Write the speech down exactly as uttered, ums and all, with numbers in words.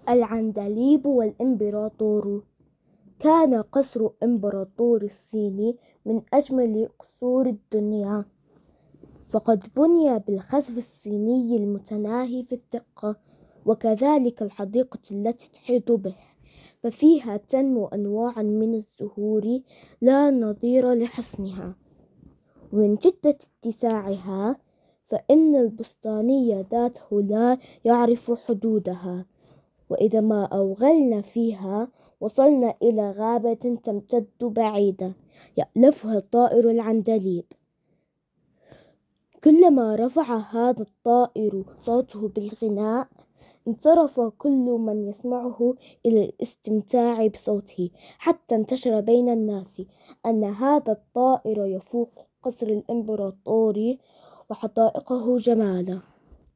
العندليب والإمبراطور. كان قصر إمبراطور الصين من أجمل قصور الدنيا، فقد بني بالخزف الصيني المتناهي في الدقة، وكذلك الحديقة التي تحيط به، ففيها تنمو أنواع من الزهور لا نظير لحسنها. ومن شدة اتساعها فإن البستانية ذاته لا يعرف حدودها، وإذا ما أوغلنا فيها وصلنا إلى غابة تمتد بعيدة يألفها الطائر العندليب. كلما رفع هذا الطائر صوته بالغناء انصرف كل من يسمعه إلى الاستمتاع بصوته، حتى انتشر بين الناس أن هذا الطائر يفوق قصر الإمبراطور وحدائقه جمالا.